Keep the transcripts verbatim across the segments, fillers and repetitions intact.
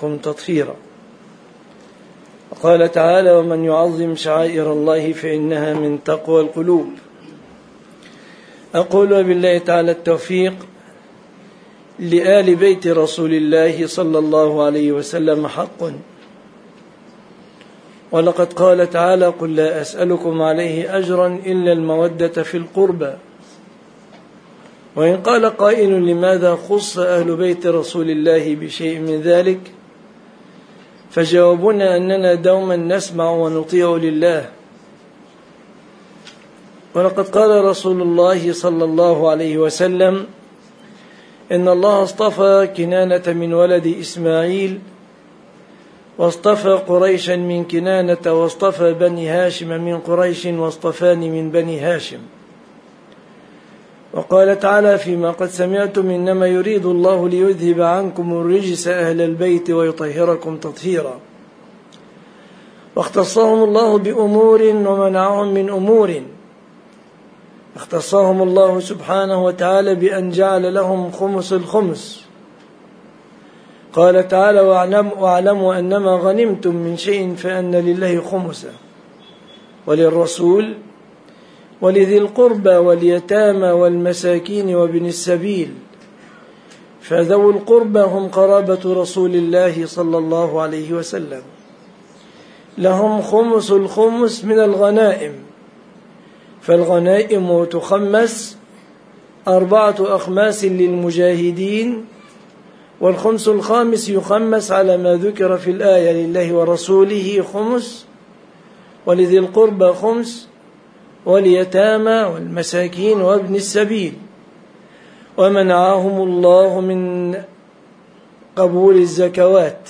وطهركم تطهيرا. وقال تعالى: ومن يعظم شعائر الله فإنها من تقوى القلوب. أقول وبالله تعالى التوفيق لآل بيت رسول الله صلى الله عليه وسلم حق. ولقد قال تعالى: قل لا أسألكم عليه أجرا إلا المودة في القربى. وإن قال قائل: لماذا خص أهل بيت رسول الله بشيء من ذلك؟ فجوابنا أننا دوما نسمع ونطيع لله. ولقد قال رسول الله صلى الله عليه وسلم: إن الله اصطفى كنانة من ولد إسماعيل، واصطفى قريشا من كنانة، واصطفى بني هاشم من قريش، واصطفاني من بني هاشم. وقال تعالى: فيما قد سمعتم إنما يريد الله ليذهب عنكم الرجس أهل البيت ويطهركم تطهيرا. واختصهم الله بأمور ومنعهم من أمور. اختصهم الله سبحانه وتعالى بأن جعل لهم خمس الخمس. قال تعالى: واعلموا أنما غنمتم من شيء فأن لله خمسه، وللرسول ولذي القربى واليتامى والمساكين وابن السبيل. فذو القربى هم قرابة رسول الله صلى الله عليه وسلم، لهم خمس الخمس من الغنائم. فالغنائم تخمس أربعة أخماس للمجاهدين، والخمس الخامس يخمس على ما ذكر في الآية: لله ورسوله خمس، ولذي القربى خمس، واليتامى والمساكين وابن السبيل. ومنعهم الله من قبول الزكوات.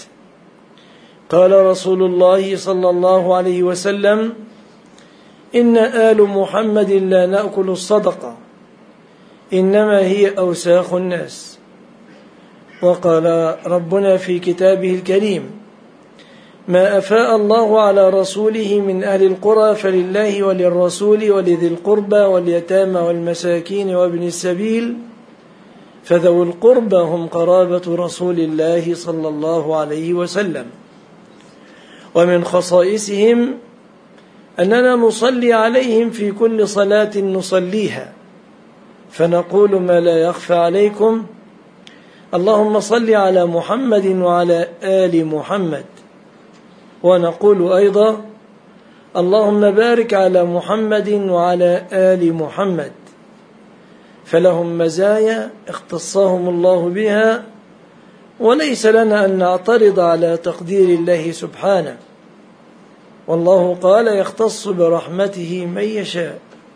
قال رسول الله صلى الله عليه وسلم: إن آل محمد لا نأكل الصدقة، إنما هي أوساخ الناس. وقال ربنا في كتابه الكريم: ما أفاء الله على رسوله من أهل القرى فلله وللرسول ولذي القربى واليتامى والمساكين وابن السبيل. فذو القربى هم قرابة رسول الله صلى الله عليه وسلم. ومن خصائصهم أننا نصلي عليهم في كل صلاة نصليها، فنقول ما لا يخفى عليكم: اللهم صل على محمد وعلى آل محمد. ونقول أيضا: اللهم بارك على محمد وعلى آل محمد. فلهم مزايا اختصهم الله بها، وليس لنا أن نعترض على تقدير الله سبحانه. والله قال: يختص برحمته من يشاء.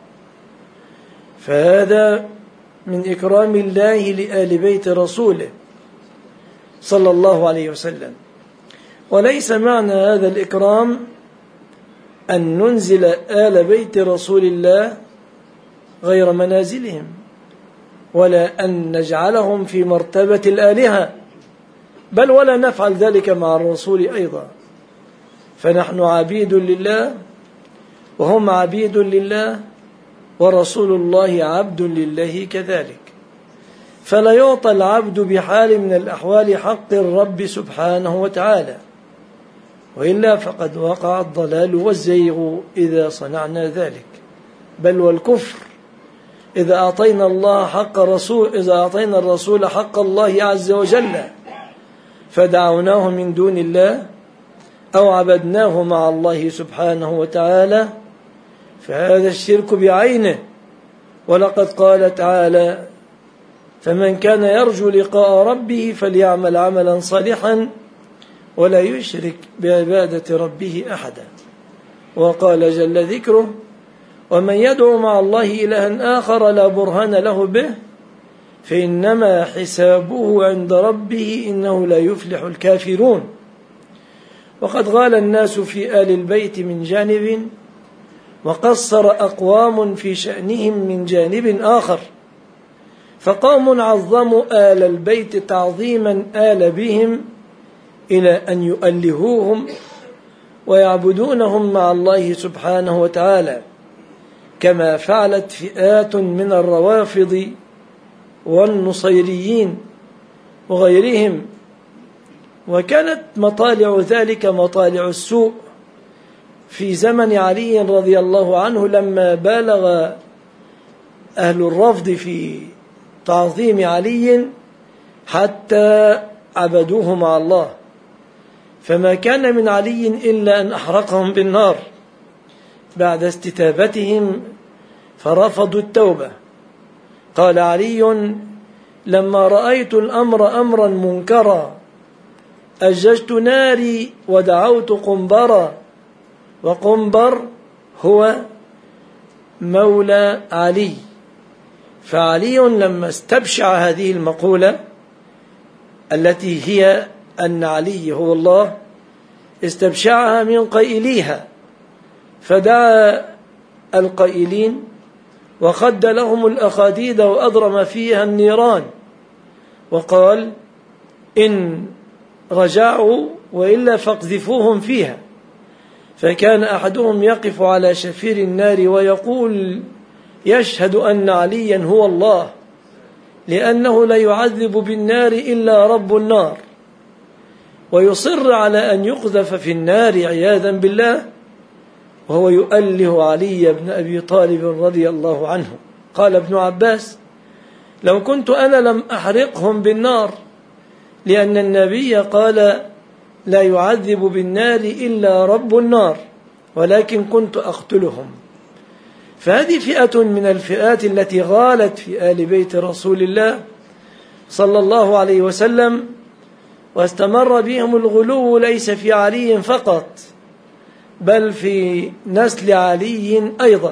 فهذا من إكرام الله لآل بيت رسوله صلى الله عليه وسلم. وليس معنى هذا الإكرام أن ننزل آل بيت رسول الله غير منازلهم، ولا أن نجعلهم في مرتبة الآلهة، بل ولا نفعل ذلك مع الرسول أيضا. فنحن عبيد لله وهم عبيد لله، ورسول الله عبد لله كذلك. فلا يعطى العبد بحال من الأحوال حق الرب سبحانه وتعالى، وإلا فقد وقع الضلال والزيغ إذا صنعنا ذلك، بل والكفر إذا أعطينا الله حق رسول إذا أعطينا الرسول حق الله عز وجل فدعوناه من دون الله أو عبدناه مع الله سبحانه وتعالى، فهذا الشرك بعينه. ولقد قال تعالى: فمن كان يرجو لقاء ربه فليعمل عملا صالحا ولا يشرك بعبادة ربه أحدا. وقال جل ذكره: ومن يدعو مع الله إلها آخر لا برهان له به فإنما حسابه عند ربه إنه لا يفلح الكافرون. وقد غال الناس في آل البيت من جانب، وقصر أقوام في شأنهم من جانب آخر. فقوم عظموا آل البيت تعظيما آل بهم إلى أن يؤلهوهم ويعبدونهم مع الله سبحانه وتعالى، كما فعلت فئات من الروافض والنصيريين وغيرهم وكانت مطالع ذلك مطالع السوء في زمن علي رضي الله عنه، لما بالغ أهل الرفض في تعظيم علي حتى عبدوه مع الله، فما كان من علي إلا أن أحرقهم بالنار بعد استتابتهم فرفضوا التوبة. قال علي: لما رأيت الأمر أمرا منكرا أججت ناري ودعوت قنبرا، وقنبر هو مولى علي. فعلي لما استبشع هذه المقولة التي هي أن علي هو الله، استبشعها من قائليها، فدعا القائلين وخد لهم الأخاديد وأضرم فيها النيران، وقال: إن رجعوا وإلا فاقذفوهم فيها. فكان أحدهم يقف على شفير النار ويقول: يشهد أن عليا هو الله، لأنه لا يعذب بالنار إلا رب النار، ويصر على أن يقذف في النار عياذا بالله، وهو يؤله علي بن أبي طالب رضي الله عنه. قال ابن عباس: لو كنت أنا لم أحرقهم بالنار، لأن النبي قال: لا يعذب بالنار إلا رب النار، ولكن كنت أقتلهم. فهذه فئة من الفئات التي غالت في آل بيت رسول الله صلى الله عليه وسلم، واستمر بهم الغلو ليس في علي فقط، بل في نسل علي أيضا.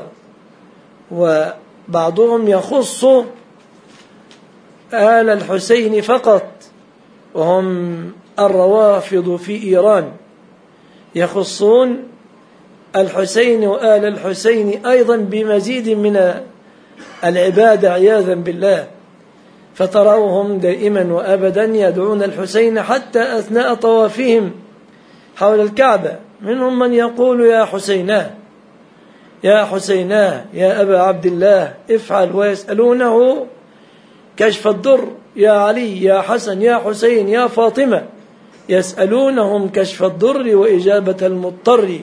وبعضهم يخص آل الحسين فقط، وهم الروافض في إيران، يخصون الحسين وآل الحسين أيضا بمزيد من العبادة عياذا بالله، فتراوهم دائما وأبدا يدعون الحسين حتى أثناء طوافهم حول الكعبة، منهم من يقول: يا حسيناه يا حسيناه يا أبا عبد الله افعل، ويسألونه كشف الضر: يا علي يا حسن يا حسين يا فاطمة، يسألونهم كشف الضر وإجابة المضطر.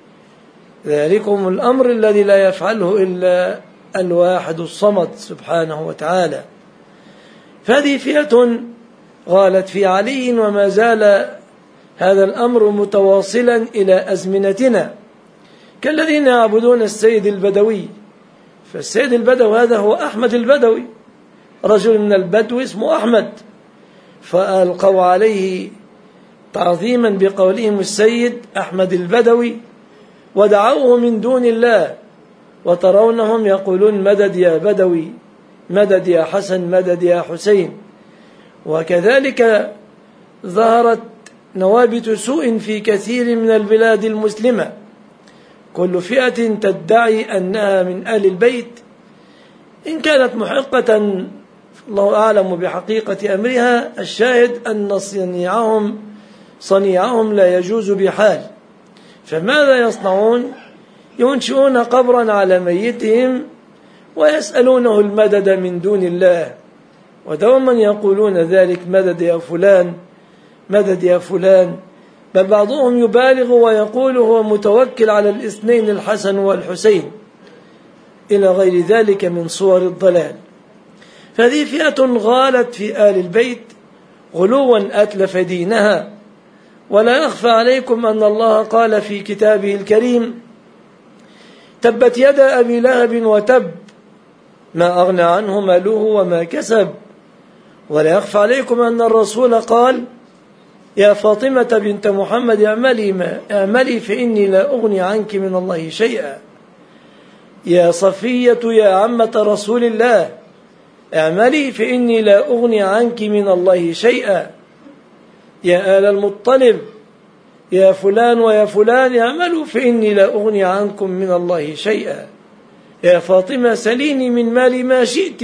ذلكم الأمر الذي لا يفعله إلا الواحد الصمد سبحانه وتعالى. فهذه فئة غالت في علي، وما زال هذا الأمر متواصلا إلى أزمنتنا، كالذين يعبدون السيد البدوي. فالسيد البدوي هذا هو أحمد البدوي، رجل من البدو اسمه أحمد، فألقوا عليه تعظيما بقولهم السيد أحمد البدوي، ودعوه من دون الله، وترونهم يقولون: مدد يا بدوي، مدد يا حسن، مدد يا حسين. وكذلك ظهرت نوابت سوء في كثير من البلاد المسلمة، كل فئة تدعي أنها من آل البيت، إن كانت محقة الله أعلم بحقيقة أمرها. الشاهد أن صنيعهم صنيعهم لا يجوز بحال. فماذا يصنعون؟ ينشئون قبرا على ميتهم ويسألونه المدد من دون الله، ودوما يقولون ذلك: مدد يا فلان، مدد يا فلان. بل بعضهم يبالغ ويقول هو متوكل على الاثنين الحسن والحسين، إلى غير ذلك من صور الضلال. فهذه فئة غالت في آل البيت غلوا أتلف دينها. ولا يخفى عليكم أن الله قال في كتابه الكريم: تبت يد أبي لهب وتب، ما أغنى عنه ماله وما كسب. ولا يخفى عليكم أن الرسول قال: يا فاطمة بنت محمد اعملي ما اعملي فإني لا أغني عنك من الله شيئا. يا صفية يا عمة رسول الله اعملي فإني لا أغني عنك من الله شيئا. يا آل المطلب يا فلان ويا فلان اعملوا فإني لا أغني عنكم من الله شيئا. يا فاطمة سليني من مالي ما شئت،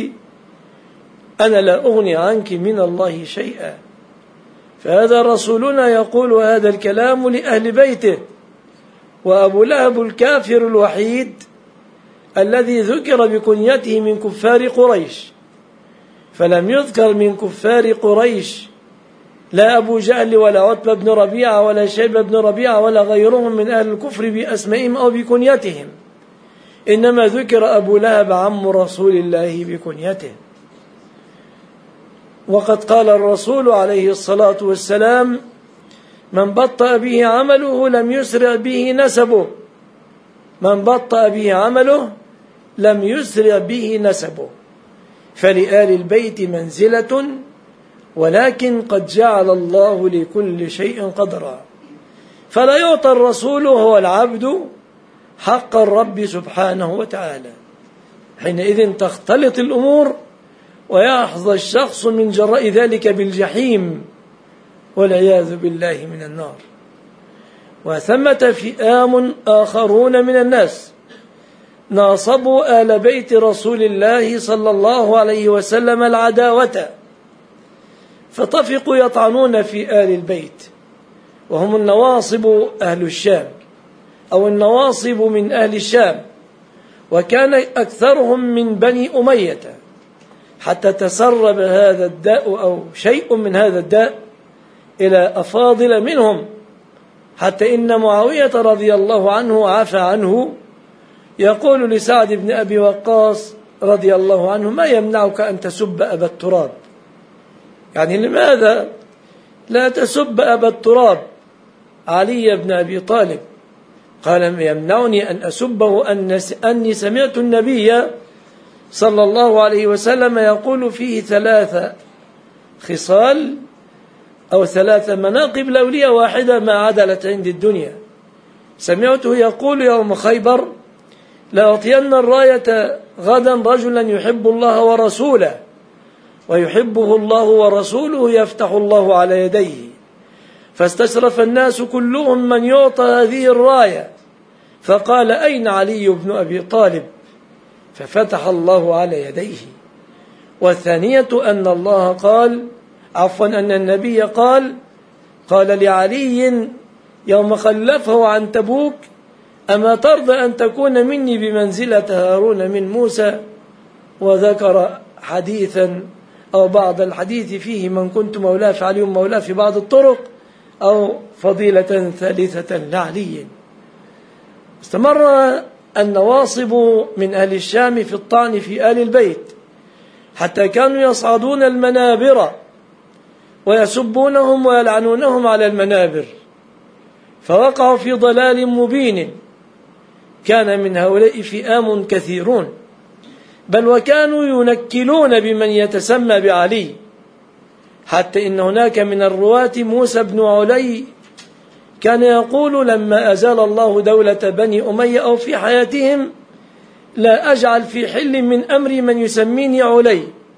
أنا لا أغني عنك من الله شيئا. فهذا رسولنا يقول هذا الكلام لأهل بيته. وأبو لهب الكافر الوحيد الذي ذكر بكنيته من كفار قريش، فلم يذكر من كفار قريش لا أبو جهل ولا عتبة بن ربيعة ولا شيبة بن ربيعة ولا غيرهم من أهل الكفر بأسمائهم أو بكنيتهم، إنما ذكر أبو لهب عم رسول الله بكنيته. وقد قال الرسول عليه الصلاة والسلام: من بطأ به عمله لم يسرع به نسبه، من بطأ به عمله لم يسرع به نسبه. فلآل البيت منزلة، ولكن قد جعل الله لكل شيء قدرا، فلا يعطى الرسول وهو العبد حق الرب سبحانه وتعالى. حينئذ تختلط الأمور ويحظى الشخص من جراء ذلك بالجحيم والعياذ بالله من النار. وثمة فئام آخرون من الناس ناصبوا آل بيت رسول الله صلى الله عليه وسلم العداوة، فطفقوا يطعنون في آل البيت، وهم النواصب أهل الشام أو النواصب من أهل الشام، وكان أكثرهم من بني أمية، حتى تسرب هذا الداء أو شيء من هذا الداء إلى أفاضل منهم، حتى إن معاوية رضي الله عنه عفى عنه يقول لسعد بن أبي وقاص رضي الله عنه: ما يمنعك أن تسب أبا التراب؟ يعني لماذا لا تسب أبا التراب علي بن أبي طالب؟ قال: يمنعني أن أسبه أني سمعت النبي صلى الله عليه وسلم يقول فيه ثلاث خصال أو ثلاث مناقب لولية واحدة ما عدلت عند الدنيا. سمعته يقول يوم خيبر: لأعطين الراية غدا رجلا يحب الله ورسوله ويحبه الله ورسوله يفتح الله على يديه. فاستشرف الناس كلهم من يعطى هذه الراية، فقال: أين علي بن أبي طالب؟ ففتح الله على يديه. والثانية أن الله قال عفوا أن النبي قال قال لعلي يوم خلفه عن تبوك: أما ترضى أن تكون مني بمنزلة هارون من موسى؟ وذكر حديثا أو بعض الحديث فيه: من كنت مولاه فعلي مولاه في بعض الطرق، أو فضيلة ثالثة لعلي. استمر النواصب من أهل الشام في الطعن في آل البيت، حتى كانوا يصعدون المنابر ويسبونهم ويلعنونهم على المنابر، فوقعوا في ضلال مبين. كان من هؤلاء فئام كثيرون، بل وكانوا ينكلون بمن يتسمى بعلي، حتى إن هناك من الرواة موسى بن علي كان يقول: لما أزال الله دولة بني أمية أو في حياتهم لا أجعل في حل من أمري من يسميني علي.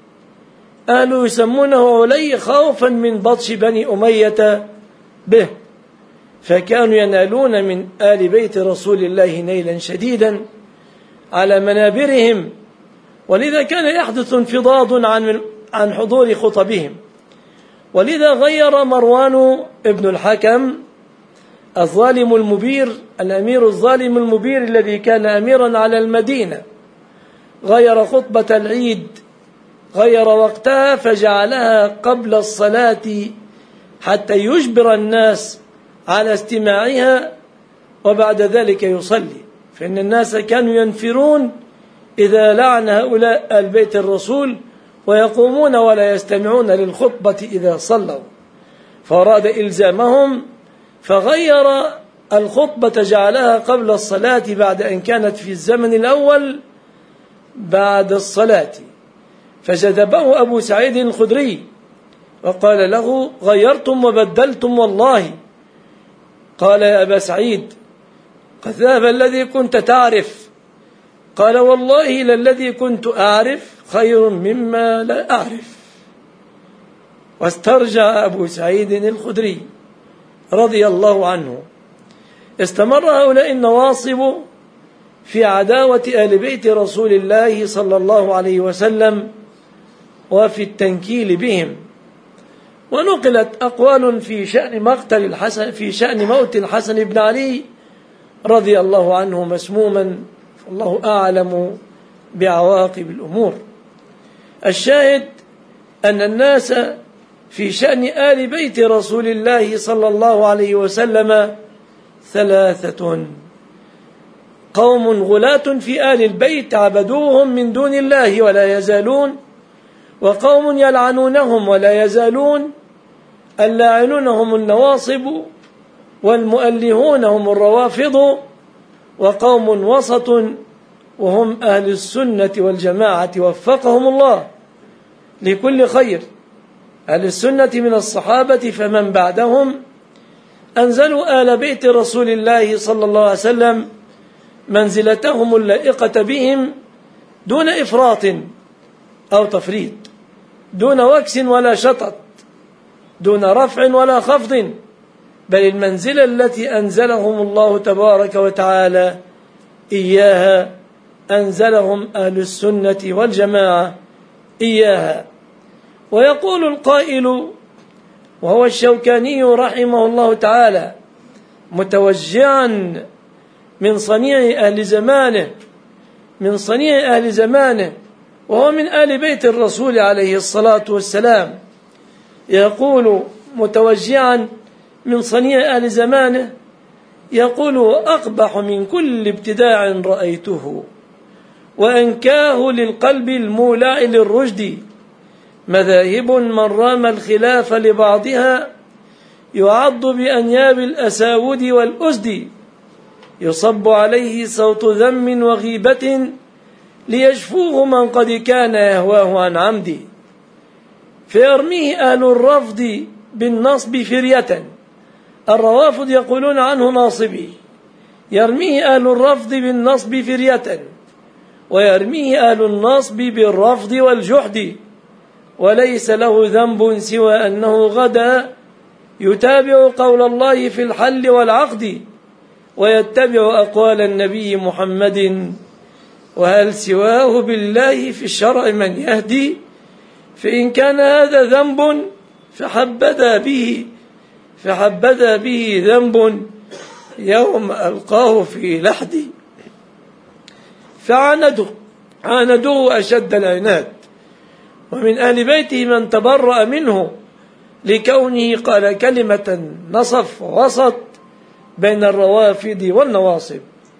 أهله يسمونه علي خوفا من بطش بني أمية به، فكانوا ينالون من آل بيت رسول الله نيلا شديدا على منابرهم، ولذا كان يحدث انفضاض عن عن حضور خطبهم. ولذا غير مروان ابن الحكم الظالم المبير، الأمير الظالم المبير الذي كان أميرا على المدينة، غير خطبة العيد، غير وقتها فجعلها قبل الصلاة حتى يجبر الناس على استماعها، وبعد ذلك يصلي. فإن الناس كانوا ينفرون إذا لعن هؤلاء البيت الرسول، ويقومون ولا يستمعون للخطبة إذا صلوا، فأراد إلزامهم فغير الخطبة جعلها قبل الصلاة بعد أن كانت في الزمن الأول بعد الصلاة. فجذبه أبو سعيد الخدري وقال له: غيرتم وبدلتم والله. قال: يا أبا سعيد، قد ذهب الذي كنت تعرف. قال: والله للذي كنت أعرف خير مما لا أعرف. واسترجع أبو سعيد الخدري رضي الله عنه. استمر هؤلاء النواصب في عداوة آل بيت رسول الله صلى الله عليه وسلم وفي التنكيل بهم. ونقلت أقوال في شأن مقتل الحسن في شأن موت الحسن بن علي رضي الله عنه مسموما، الله أعلم بعواقب الأمور. الشاهد أن الناس في شأن آل بيت رسول الله صلى الله عليه وسلم ثلاثة: قوم غلاة في آل البيت عبدوهم من دون الله ولا يزالون، وقوم يلعنونهم ولا يزالون، اللاعنون هم النواصب والمؤلهون هم الروافض، وقوم وسط وهم أهل السنة والجماعة وفقهم الله لكل خير. أهل السنة من الصحابة فمن بعدهم أنزلوا آل بيت رسول الله صلى الله عليه وسلم منزلتهم اللائقة بهم دون إفراط أو تفريط، دون وكس ولا شطط، دون رفع ولا خفض، بل المنزلة التي أنزلهم الله تبارك وتعالى إياها أنزلهم أهل السنة والجماعة إياها. ويقول القائل وهو الشوكاني رحمه الله تعالى متوجعا من صنيع أهل زمانه من صنيع أهل زمانه وهو من آل بيت الرسول عليه الصلاة والسلام، يقول متوجعا من صنيع أهل زمانه، يقول: أقبح من كل ابتداع رأيته وأنكاه للقلب المولع للرشد، مذاهب من رام الخلاف لبعضها يعض بأنياب الأساود والأسد، يصب عليه صوت ذم وغيبة ليشفوه من قد كان يهواه عن عمد، فيرميه أهل الرفض بالنصب فرية. الروافض يقولون عنه ناصبي، يرميه أهل الرفض بالنصب فرية، ويرميه أهل النصب بالرفض والجحد، وليس له ذنب سوى أنه غدا يتابع قول الله في الحل والعقد، ويتبع أقوال النبي محمد، وهل سواه بالله في الشرع من يهدي؟ فإن كان هذا ذنب فحبذا به فحبذا به ذنب يوم ألقاه في لحدي. فعاندوا عاندوه أشد العناد، ومن آل بيته من تبرأ منه لكونه قال كلمة نصف وسط بين الروافد والنواصب.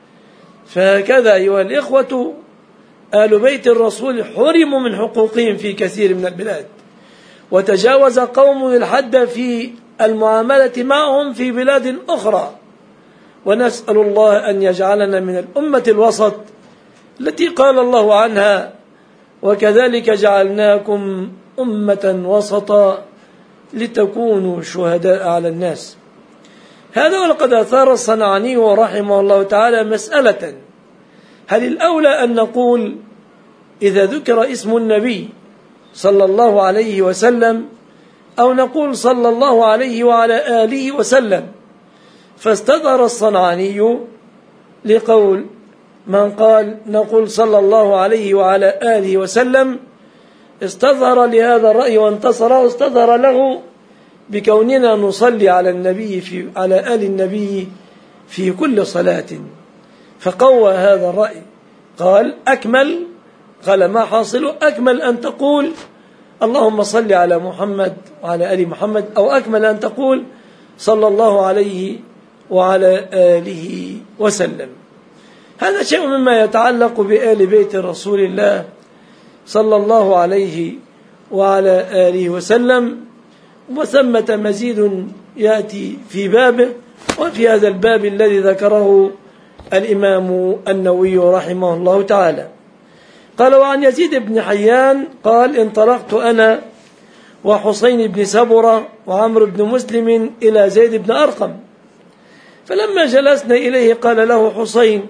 فهكذا أيها الإخوة آل بيت الرسول حرموا من حقوقهم في كثير من البلاد، وتجاوز قوم الحد في المعاملة معهم في بلاد أخرى، ونسأل الله أن يجعلنا من الأمة الوسط التي قال الله عنها: وكذلك جعلناكم أمة وسطا لتكونوا شهداء على الناس. هذا ولقد أثار الصنعاني رحمه الله تعالى مسألة: هل الأولى أن نقول إذا ذكر اسم النبي صلى الله عليه وسلم، أو نقول صلى الله عليه وعلى آله وسلم؟ فاستظهر الصنعاني لقول من قال نقول صلى الله عليه وعلى آله وسلم، استظهر لهذا الرأي وانتصر، استظهر له بكوننا نصلي على النبي في على آل النبي في كل صلاة، فقوى هذا الرأي، قال أكمل قال ما حاصل أكمل أن تقول اللهم صل على محمد وعلى آل محمد، أو أكمل أن تقول صلى الله عليه وعلى آله وسلم. هذا شيء مما يتعلق بآل بيت رسول الله صلى الله عليه وعلى آله وسلم، وثمة مزيد يأتي في بابه، وفي هذا الباب الذي ذكره الإمام النووي رحمه الله تعالى. قال: وعن يزيد بن حيان قال: انطلقت أنا وحسين بن سبرة وعمرو بن مسلم إلى زيد بن أرقم، فلما جلسنا إليه قال له حسين: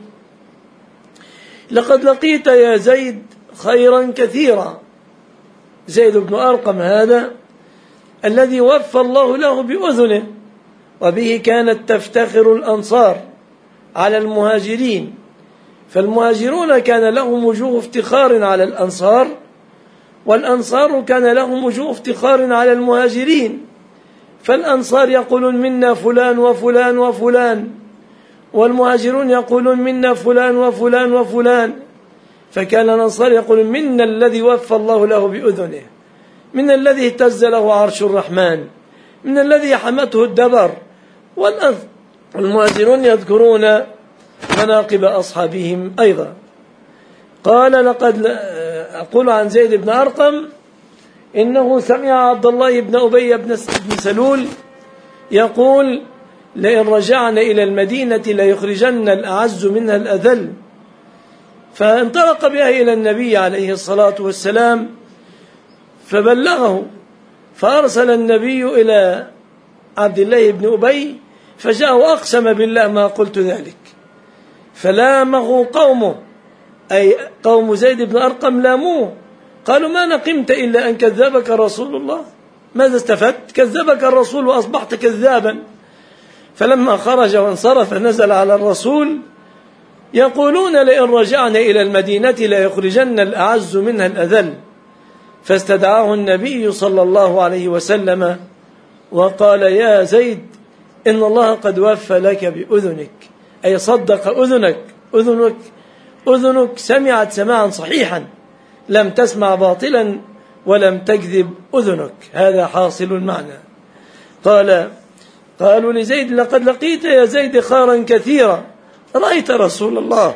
لقد لقيت يا زيد خيرا كثيرا. زيد بن أرقم هذا الذي وفى الله له بأذنه، وبه كانت تفتخر الأنصار على المهاجرين، فالمهاجرون كان لهم وجوه افتخار على الأنصار، والأنصار كان لهم وجوه افتخار على المهاجرين، فالأنصار يقولون منا فلان وفلان وفلان، والمهاجرون يقولون منا فلان وفلان وفلان، فكان الأنصار يقولون منا الذي وفى الله له بأذنه، من الذي اهتز له عرش الرحمن، من الذي حمته الدبر. والمؤذنون يذكرون مناقب أصحابهم أيضا. قال لقد أقول عن زيد بن أرقم إنه سمع عبد الله بن أبي بن سلول يقول لئن رجعنا إلى المدينة ليخرجن الأعز منها الأذل، فانطلق بها إلى النبي عليه الصلاة والسلام فبلغه، فأرسل النبي إلى عبد الله بن أبي فجاء وأقسم بالله ما قلت ذلك، فلامه قومه أي قوم زيد بن أرقم لاموه، قالوا ما نقمت إلا أن كذبك رسول الله، ماذا استفدت؟ كذبك الرسول وأصبحت كذابا. فلما خرج وانصرف نزل على الرسول يقولون لئن رجعنا إلى المدينة ليخرجن الأعز منها الأذل، فاستدعاه النبي صلى الله عليه وسلم وقال يا زيد إن الله قد وفى لك بأذنك، أي صدق أذنك أذنك أذنك سمعت سماعا صحيحا، لم تسمع باطلا ولم تكذب أذنك. هذا حاصل المعنى. قال قالوا لزيد لقد لقيت يا زيد خيرا كثيرا، رأيت رسول الله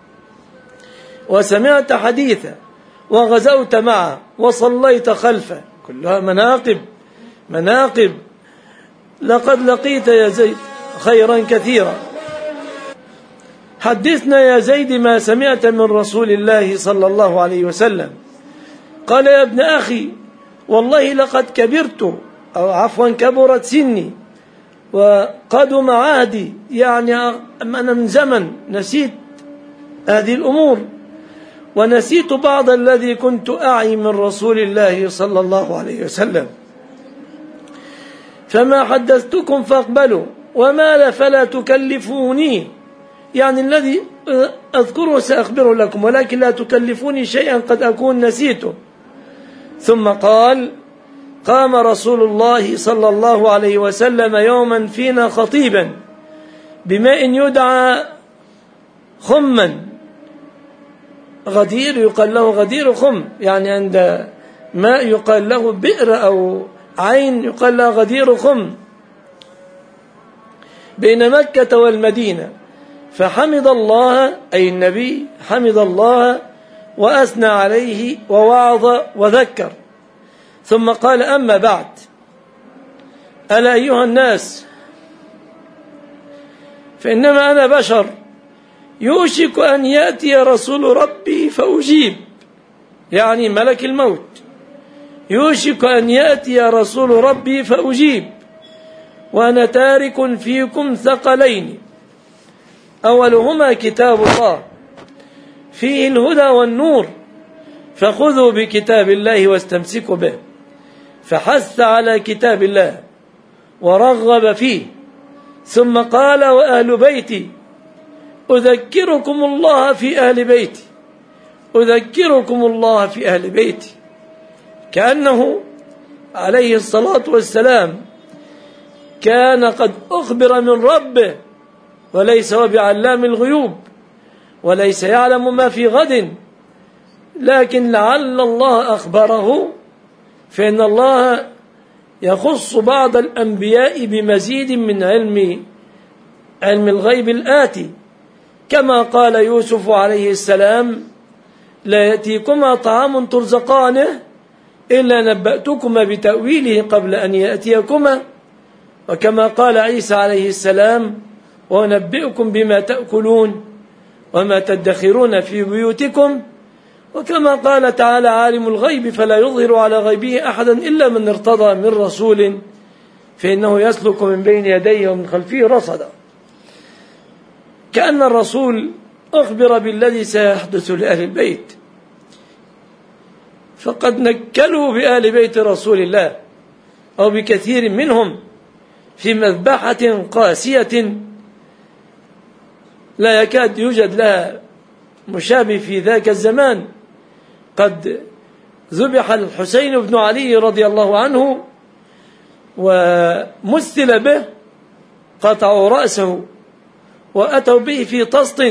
وسمعت حديثا وغزوت معه وصليت خلفه، كلها مناقب مناقب. لقد لقيت يا زيد خيرا كثيرا، حدثنا يا زيد ما سمعت من رسول الله صلى الله عليه وسلم. قال يا ابن أخي والله لقد كبرت، أو عفوا كبرت سني وقدم عهدي، يعني أنا من زمن نسيت هذه الأمور، ونسيت بعض الذي كنت أعي من رسول الله صلى الله عليه وسلم، فما حدثتكم فاقبلوا وما لا فلا تكلفوني، يعني الذي أذكره سأخبره لكم ولكن لا تكلفوني شيئا قد أكون نسيته. ثم قال قام رسول الله صلى الله عليه وسلم يوما فينا خطيبا بماء يدعى خما، غدير يقال له غدير خم، يعني عند ماء يقال له بئر أو عين يقال له غدير خم، بين مكة والمدينة، فحمد الله أي النبي حمد الله وأثنى عليه ووعظ وذكر، ثم قال أما بعد، ألا أيها الناس فإنما أنا بشر يوشك أن يأتي رسول ربي فأجيب، يعني ملك الموت، يوشك أن يأتي رسول ربي فأجيب، وأنا تارك فيكم ثقلين، أولهما كتاب الله فيه الهدى والنور، فخذوا بكتاب الله واستمسكوا به، فحث على كتاب الله ورغب فيه، ثم قال وأهل بيتي أذكركم الله في أهل بيتي أذكركم الله في أهل بيتي، كأنه عليه الصلاة والسلام كان قد أخبر من ربه وليس هو بعلام الغيوب وليس يعلم ما في غد، لكن لعل الله أخبره، فإن الله يخص بعض الأنبياء بمزيد من علم علم الغيب الآتي، كما قال يوسف عليه السلام لا يأتيكما طعام ترزقانه إلا نبأتكما بتأويله قبل أن يأتيكما، وكما قال عيسى عليه السلام ونبئكم بما تأكلون وما تدخرون في بيوتكم، وكما قال تعالى عالم الغيب فلا يظهر على غيبه أحدا إلا من ارتضى من رسول فإنه يسلك من بين يديه ومن خلفه رصدا. كأن الرسول أخبر بالذي سيحدث لأهل البيت، فقد نكلوا بأهل بيت رسول الله أو بكثير منهم في مذبحة قاسية لا يكاد يوجد لها مشابه في ذاك الزمان. قد ذبح الحسين بن علي رضي الله عنه ومثل به، قطعوا رأسه وأتوا به في طست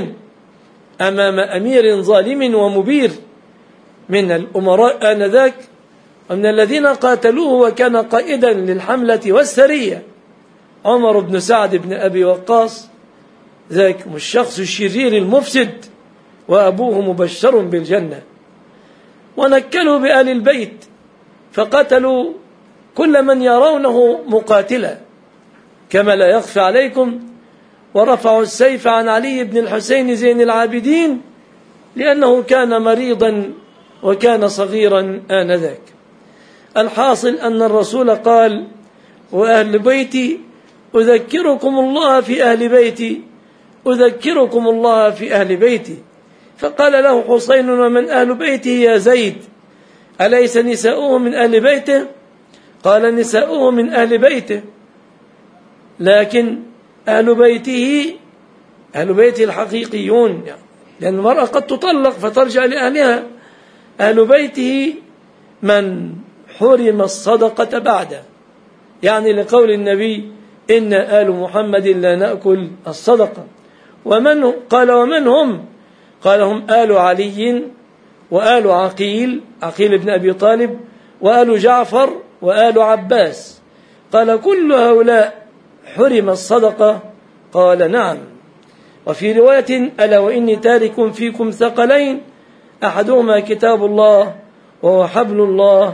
أمام أمير ظالم ومبير من الأمراء آنذاك، ومن الذين قاتلوه وكان قائدا للحملة والسرية عمر بن سعد بن أبي وقاص، ذاك الشخص الشرير المفسد، وأبوه مبشر بالجنة. ونكلوا بآل البيت فقتلوا كل من يرونه مقاتلا، كما لا يخفى عليكم، ورفعوا السيف عن علي بن الحسين زين العابدين لأنه كان مريضا وكان صغيرا آنذاك. الحاصل أن الرسول قال: وأهل بيتي أذكركم الله في أهل بيتي، أذكركم الله في أهل بيتي. فقال له حسين: ومن أهل بيته يا زيد؟ أليس نساؤه من أهل بيته؟ قال: نساؤه من أهل بيته، لكن أهل بيته أهل بيته الحقيقيون، يعني لأن المرأة قد تطلق فترجع لأهلها. أهل بيته من حرم الصدقة بعده، يعني لقول النبي: إن آل محمد لا نأكل الصدقة. ومن قال: ومن هم؟ قال: هم آل علي وآل عقيل، عقيل بن أبي طالب، وآل جعفر وآل عباس. قال: كل هؤلاء حرم الصدقة؟ قال: نعم. وفي رواية: ألا وإني تارك فيكم ثقلين، أحدهما كتاب الله وهو حبل الله،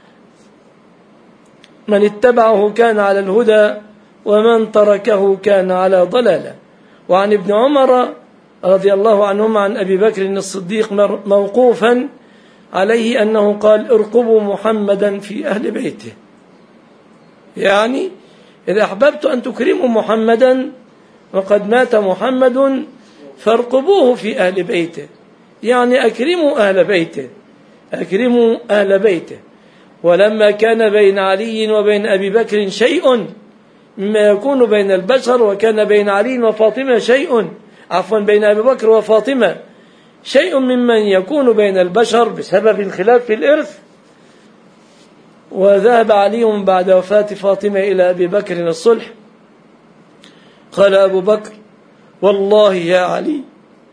من اتبعه كان على الهدى ومن تركه كان على ضلالة. وعن ابن عمر رضي الله عنهما عن أبي بكر الصديق موقوفا عليه أنه قال: ارقبوا محمدا في أهل بيته، يعني إذا أحببت أن تكرموا محمدا وقد مات محمد فارقبوه في أهل بيته، يعني أكرموا أهل بيته، أكرموا أهل بيته. ولما كان بين علي وبين أبي بكر شيء مما يكون بين البشر، وكان بين علي وفاطمة شيء عفوا بين أبي بكر وفاطمة شيء ممن يكون بين البشر بسبب الخلاف في الإرث، وذهب علي بعد وفاة فاطمة إلى أبي بكر الصلح، قال أبو بكر: والله يا علي،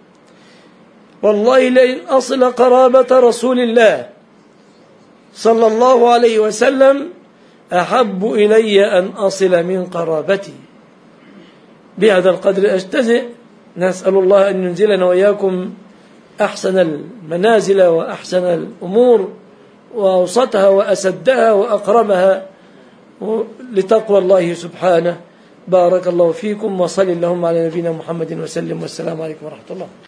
والله لئن أصل قرابة رسول الله صلى الله عليه وسلم أحب إلي أن أصل من قرابتي. بهذا القدر أجتزئ. نسأل الله أن ينزلنا وإياكم أحسن المنازل وأحسن الأمور وأوسطها وأسدها وأقربها لتقوى الله سبحانه. بارك الله فيكم، وصل اللهم على نبينا محمد وسلم، والسلام عليكم ورحمة الله.